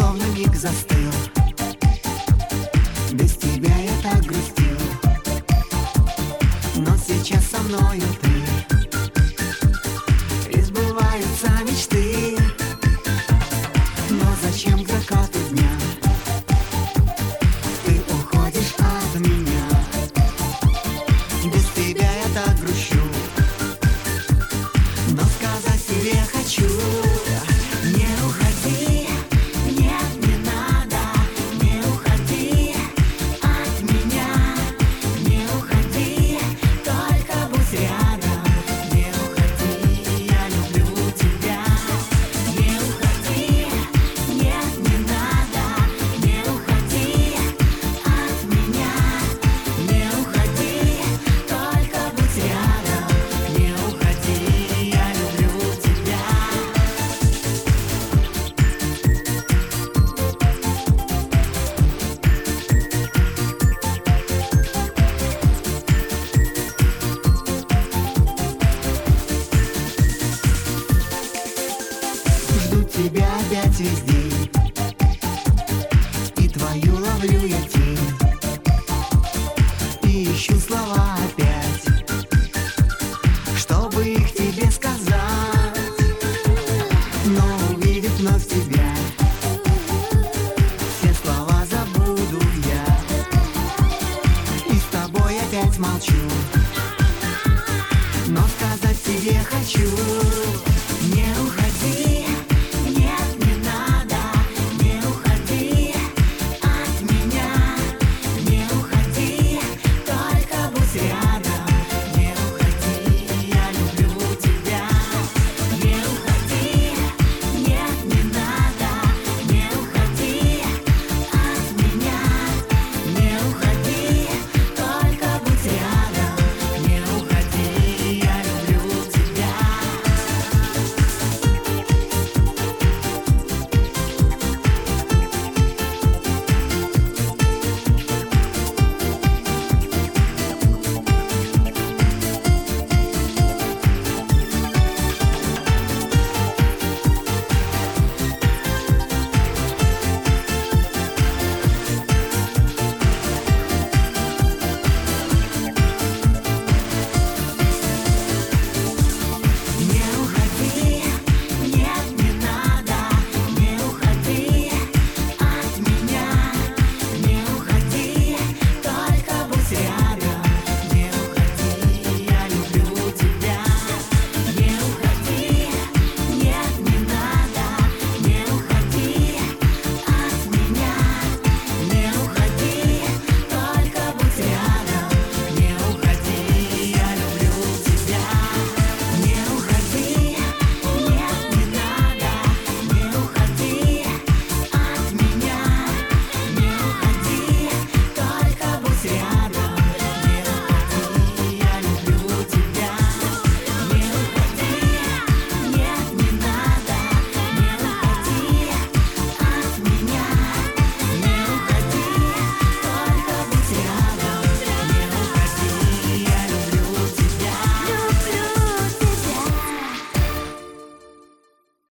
словно миг застыл. Без тебя я так грустил, но сейчас со мною ты. И сбываются мечты, но зачем к закату дня ты уходишь от меня? Без тебя я так грущу, но сказать себе хочу: не уходи, нет, не надо, не уходи от меня, не уходи, только будь рядом, не уходи, я люблю тебя. Не уходи, нет, не надо, не уходи от меня, не уходи, только будь рядом, не уходи, я люблю тебя. Жду тебя опять весь день, и твою ловлю я тень, и ищу слова опять, чтобы их тебе сказать. Но увидев вновь тебя, все слова забуду я, и с тобой опять молчу, но сказать тебе хочу: